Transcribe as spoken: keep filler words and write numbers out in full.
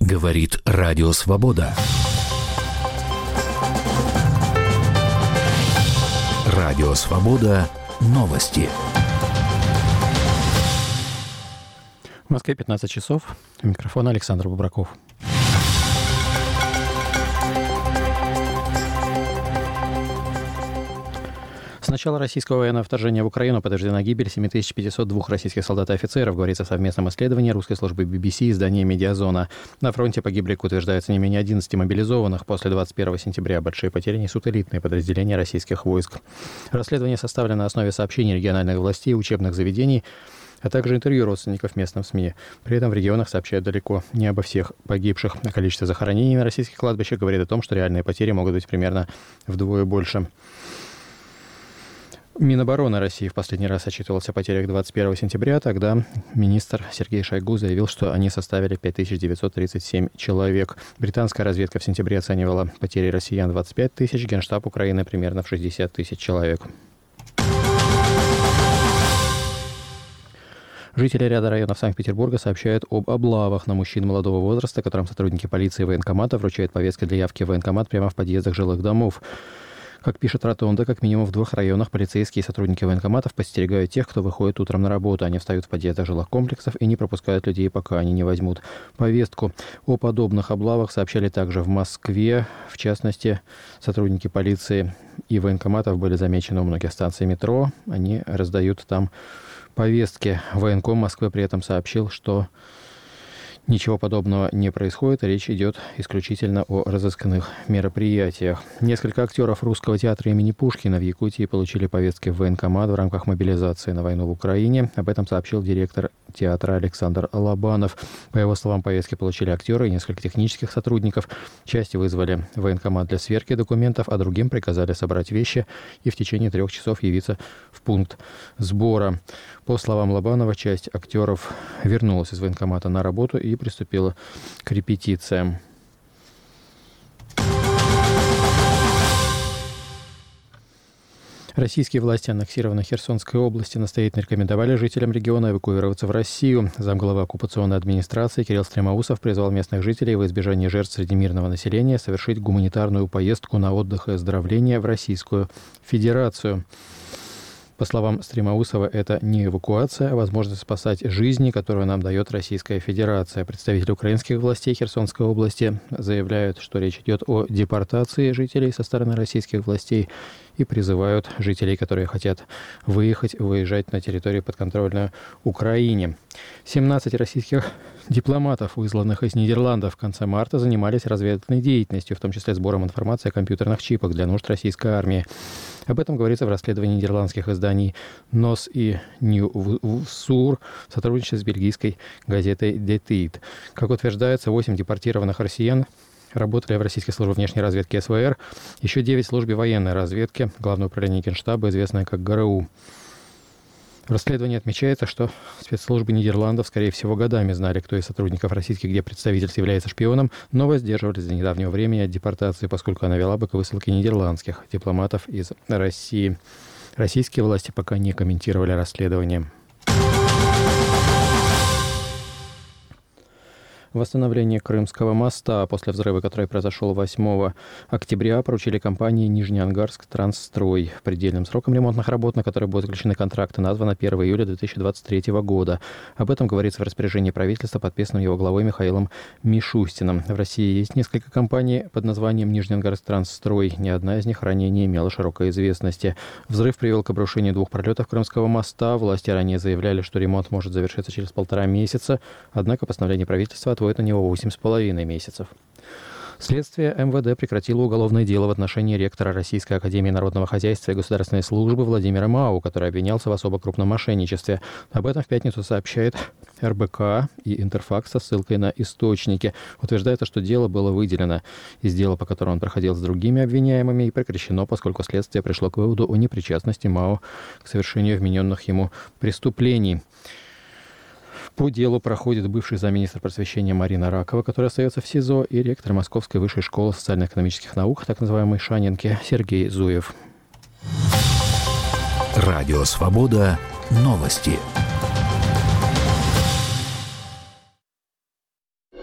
Говорит Радио Свобода. Радио Свобода. Новости. В Москве пятнадцать часов. У микрофона Александр Бубраков. С начала российского военного вторжения в Украину подтверждена гибель семь тысяч пятьсот два российских солдат и офицеров, говорится в совместном исследовании русской службы би би си и издания «Медиазона». На фронте погибли, как утверждается, не менее одиннадцати мобилизованных. После двадцать первого сентября большие потери несут элитные подразделения российских войск. Расследование составлено на основе сообщений региональных властей и учебных заведений, а также интервью родственников местным СМИ. При этом в регионах сообщают далеко не обо всех погибших. А количество захоронений на российских кладбищах говорит о том, что реальные потери могут быть примерно вдвое больше. Минобороны России в последний раз отчитывался о потерях двадцать первого сентября. Тогда министр Сергей Шойгу заявил, что они составили пять тысяч девятьсот тридцать семь человек. Британская разведка в сентябре оценивала потери россиян в двадцать пять тысяч, Генштаб Украины примерно в шестьдесят тысяч человек. Жители ряда районов Санкт-Петербурга сообщают об облавах на мужчин молодого возраста, которым сотрудники полиции и военкомата вручают повестки для явки в военкомат прямо в подъездах жилых домов. Как пишет Ротонда, как минимум в двух районах полицейские и сотрудники военкоматов подстерегают тех, кто выходит утром на работу. Они встают в подъездах жилых комплексов и не пропускают людей, пока они не возьмут повестку. О подобных облавах сообщали также в Москве. В частности, сотрудники полиции и военкоматов были замечены у многих станций метро. Они раздают там повестки. Военком Москвы при этом сообщил, что ничего подобного не происходит, речь идет исключительно о разысканных мероприятиях. Несколько актеров Русского театра имени Пушкина в Якутии получили повестки в военкомат в рамках мобилизации на войну в Украине. Об этом сообщил директор театра Александр Лобанов. По его словам, повестки получили актеры и несколько технических сотрудников. Части вызвали в военкомат для сверки документов, а другим приказали собрать вещи и в течение трех часов явиться в пункт сбора. По словам Лобанова, часть актеров вернулась из военкомата на работу и приступила к репетициям. Российские власти аннексированной Херсонской области настоятельно рекомендовали жителям региона эвакуироваться в Россию. Замглавы оккупационной администрации Кирилл Стремоусов призвал местных жителей во избежание жертв среди мирного населения совершить гуманитарную поездку на отдых и оздоровление в Российскую Федерацию. По словам Стремоусова, это не эвакуация, а возможность спасать жизни, которую нам дает Российская Федерация. Представители украинских властей Херсонской области заявляют, что речь идет о депортации жителей со стороны российских властей и призывают жителей, которые хотят выехать, выезжать на территорию подконтрольную Украине. семнадцать российских дипломатов, высланных из Нидерландов в конце марта, занимались разведывательной деятельностью, в том числе сбором информации о компьютерных чипах для нужд российской армии. Об этом говорится в расследовании нидерландских изданий «Нос» и «Ньюсур» в сотрудничестве с бельгийской газетой «Де Тейт». Как утверждается, восемь депортированных россиян работали в российской службе внешней разведки эс вэ эр, еще девять в службе военной разведки, Главное управление Генштаба, известное как гэ эр у. В расследовании отмечается, что спецслужбы Нидерландов, скорее всего, годами знали, кто из сотрудников российских, где представительство является шпионом, но воздерживались до недавнего времени от депортации, поскольку она вела бы к высылке нидерландских дипломатов из России. Российские власти пока не комментировали расследование. Восстановление Крымского моста после взрыва, который произошел восьмого октября, поручили компании «Нижнеангарск Трансстрой». Предельным сроком ремонтных работ, на которые будут заключены контракты, названо первого июля две тысячи двадцать третьего года. Об этом говорится в распоряжении правительства, подписанном его главой Михаилом Мишустиным. В России есть несколько компаний под названием «Нижнеангарск Трансстрой». Ни одна из них ранее не имела широкой известности. Взрыв привел к обрушению двух пролетов Крымского моста. Власти ранее заявляли, что ремонт может завершиться через полтора месяца. Однако постановление правительства отводит на него восемь с половиной месяцев. Следствие эм вэ дэ прекратило уголовное дело в отношении ректора Российской академии народного хозяйства и государственной службы Владимира Мау, который обвинялся в особо крупном мошенничестве. Об этом в пятницу сообщает эр бэ ка и Интерфакс со ссылкой на источники. Утверждается, что дело было выделено из дела, по которому он проходил с другими обвиняемыми, и прекращено, поскольку следствие пришло к выводу о непричастности Мау к совершению вмененных ему преступлений. По делу проходит бывший замминистра просвещения Марина Ракова, которая остается в СИЗО, и ректор Московской высшей школы социально-экономических наук, так называемой Шанинки, Сергей Зуев. Радио «Свобода». Новости.